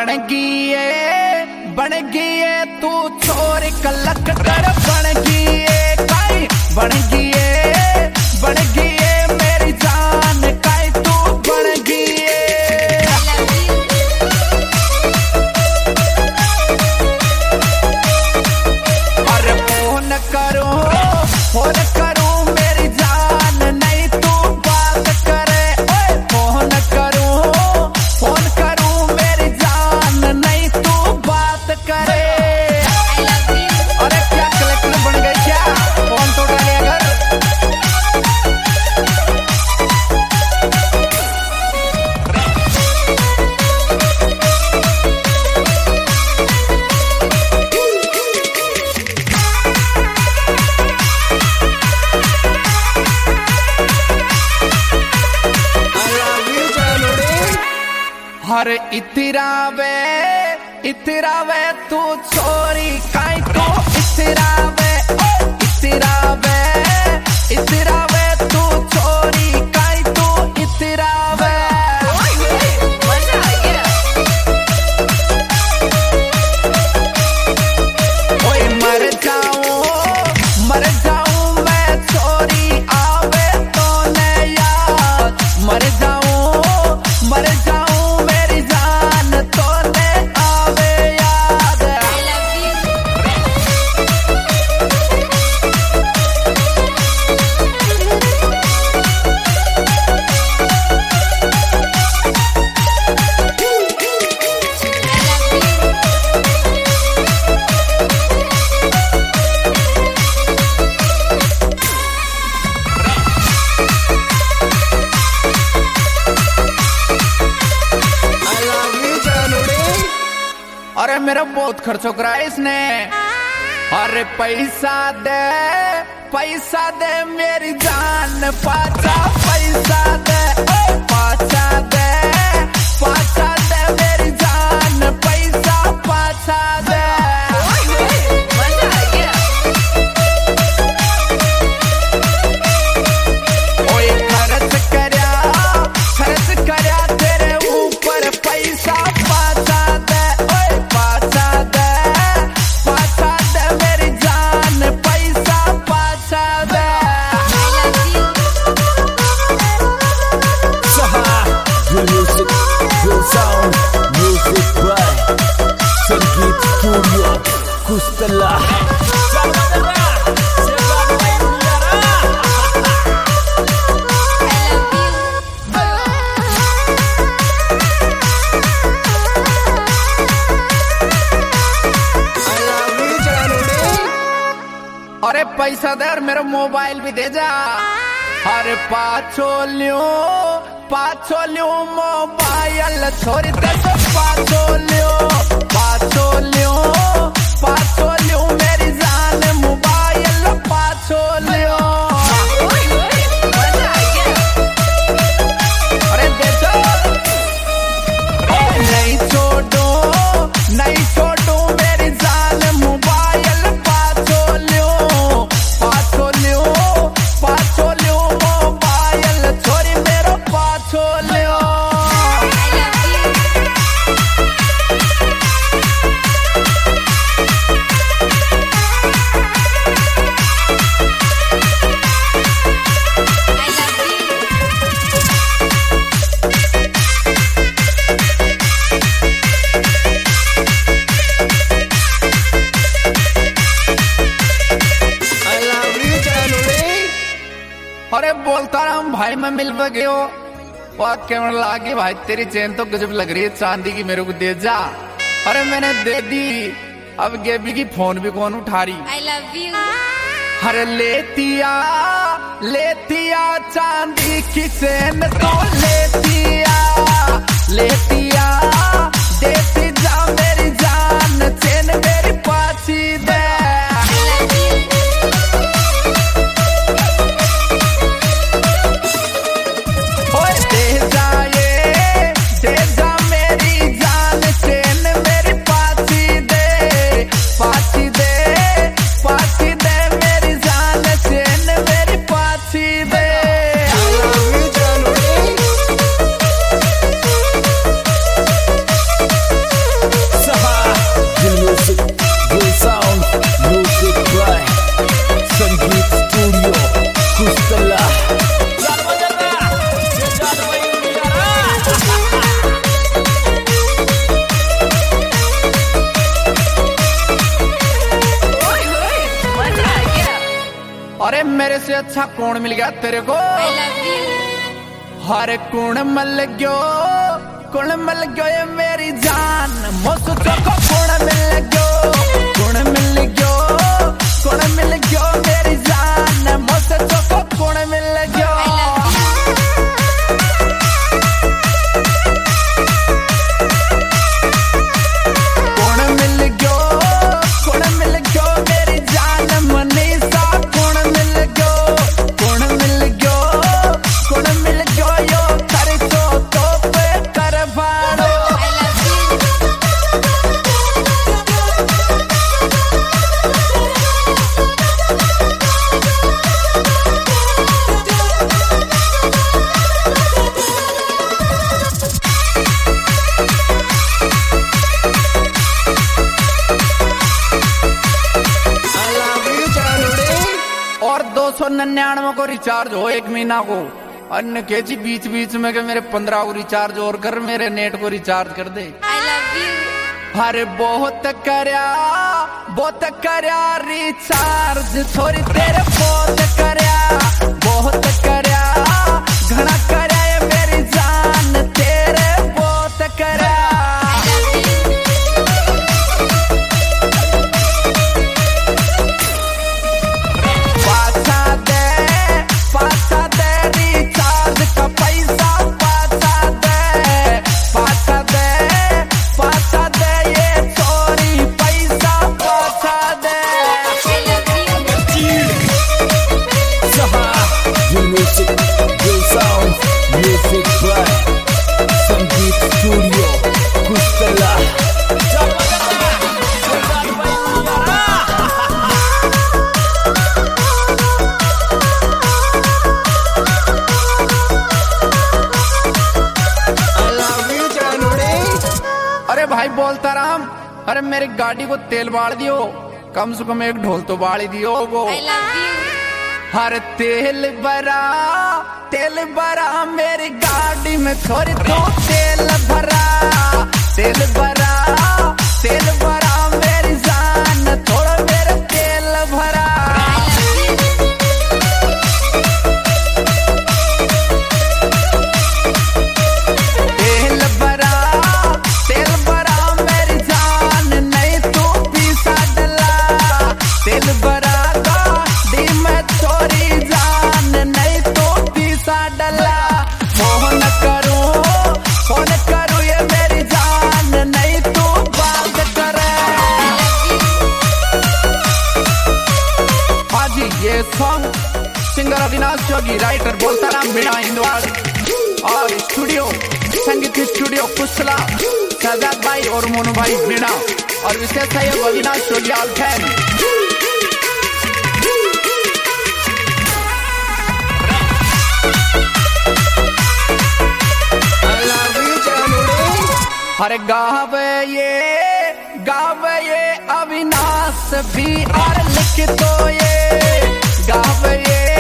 बन गई है तू छोरी कलकत्तर बन गई है काई बन गई है मेरी जान काई तू बन गई है। अरे फोन करूं मेरी जान नहीं तू बात करे ओए फोन करूं मेरी जान नहीं तू बात करे। अरे क्या कलेक्टर बन गई क्या फोन तो उठा लिया कर। अरे इतरावे तू छोरी काई तू इतरावे तू छोरी काई तू इतरावे। ओए मर जाऊं मैं छोरी आवे तो ने याद मर जाऊं मेरी जान तो ने आवे याद। अरे मेरा बहुत खर्च करा है इसने। अरे पैसा दे मेरी जान पाचा पैसा दे मेरी जान पैसा पाचा दे। ओए खर्च करया तेरे ऊपर पैसा पाचा दे पाचा दे मेरी जान पैसा पाचा दे। Music by Sangeet Studio Kustala। अरे पैसा दे और मेरा मोबाइल भी दे जा। अरे पाछो लियो मोबाइल छोरी दस पाछो लियो मेरी जान मोबाइल पाछो लियो। अरे दे दो नहीं छोड़ो मेरी जान मोबाइल पाछो लियो मोबाइल छोरी मेरो पाछो लियो। अरे बोलता रहा हूँ भाई मैं मिल गए हो और कैमरा लागे भाई तेरी चेन तो गजब लग रही है चांदी की मेरे को दे जा। अरे मैंने दे दी अब गेबी की फोन भी कौन उठा रही। I love you। अरे लेतिया चांदी की चेन तो लेतिया देती जा मेरी जान चेन मेरी पाछी दे। दे जा मेरी जान चेन मेरी पाछी दे मेरी जान चेन मेरी पाछी दे। मुझसे अच्छा कौन मिल गया तेरे को? I love you. हर कौन मिल गयो ये मेरी जान, मुझसे को कौन मिल गयो मेरी जान, मुझसे को कौन मिल गयो। और 299 को रिचार्ज हो 1 महीना को, अन्य के जी बीच बीच में के मेरे 15 को रिचार्ज और कर, मेरे नेट को रिचार्ज कर दे। I love you. अरे बहुत करया रिचार्ज थोड़ी तेरे बहुत करया घना करया ये मेरी जान, तेरे बहुत करया। Music by Sangeet Studio Kustala. अरे भाई बोलता राम, अरे मेरी गाड़ी को तेल बाढ़ दियो, कम से कम एक ढोल तो बाढ़ दियो वो। I love you. हर तेल भरा मेरी गाड़ी में, थोड़ी तो तेल भरा मेरी जान, थोड़ा मेरा तेल भरा। तेल भरा मेरी जान, नहीं तू पीसा डला, तेल भरा गाड़ी में छोरी जान, नहीं तू पीसा डला। फोन करूं ये मेरी जान, नहीं तू बात करे। आज ये सॉन्ग सिंगर अविनाश जोगी, राइटर बोलता राम मीणा हिंदवाड़, और स्टूडियो संगीत स्टूडियो कुशला, शहजाद भाई और मोनू भाई मीणा, और विशेष सहयोग अविनाश जोगी ऑल फैन। अरे गावे ये अविनाश भी, और लिख तो ये गावे ये